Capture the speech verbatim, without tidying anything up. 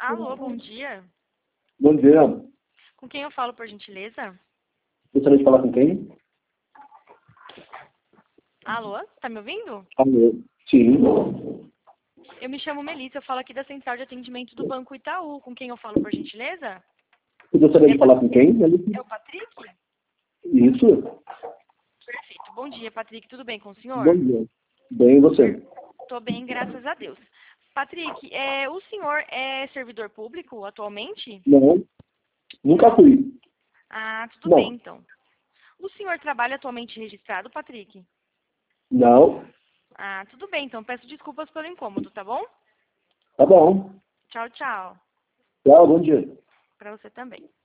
Alô, bom dia. Bom dia. Com quem eu falo, por gentileza? Gostaria de falar com quem? Alô, tá me ouvindo? Alô. Sim. Eu me chamo Melissa, eu falo aqui da Central de Atendimento do Banco Itaú. Com quem eu falo, por gentileza? Você gostaria É, de falar com quem? é o Patrick? Isso. Perfeito. Bom dia, Patrick. Tudo bem com o senhor? Bom dia. Bem, e você? Tô bem, graças a Deus. Patrick, é, o senhor é servidor público atualmente? Não. Nunca Não? fui. Ah, tudo bem, Não. então. O senhor trabalha atualmente registrado, Patrick? Não. Ah, tudo bem, então. Peço desculpas pelo incômodo, tá bom? Tá bom. Tchau, tchau. Tchau, bom dia. Pra você também.